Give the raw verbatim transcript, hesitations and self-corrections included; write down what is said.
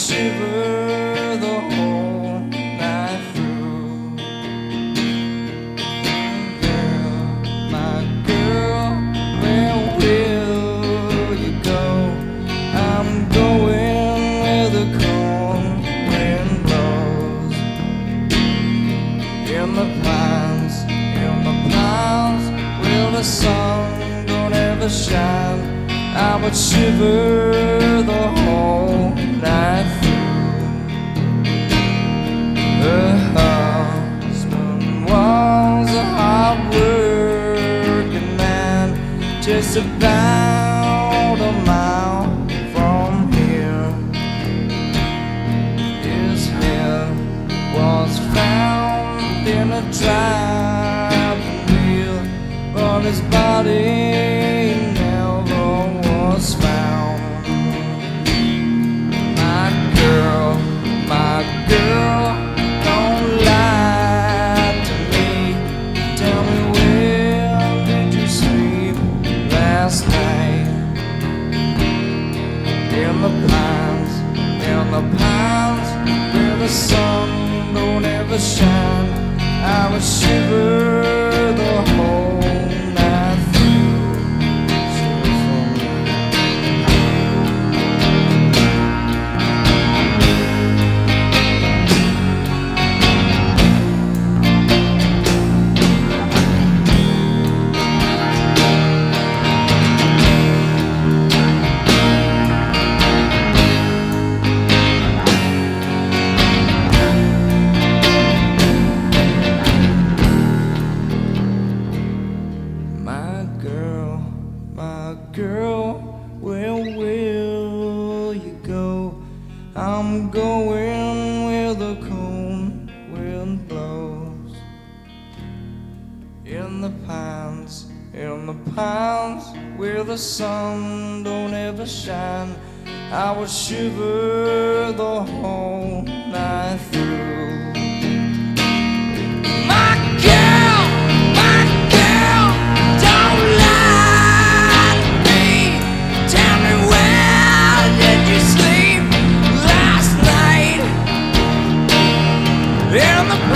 shiver the whole night through. Girl, my girl, where will you go? I'm going where the cold wind blows. In the pines, in the pines, where the sun don't ever shine, I would shiver the whole night through. Her husband was a hard-working man, just about a mile from here. His head was found in a driving wheel, but his body was found. My girl, my girl, don't lie to me. Tell me, where did you sleep last night? In the pines, in the pines, where the sun don't ever shine, I would shiver the whole night through. Girl, where will you go? I'm going where the cold wind blows. In the pines, in the pines, where the sun don't ever shine, I would shiver the whole night through. In the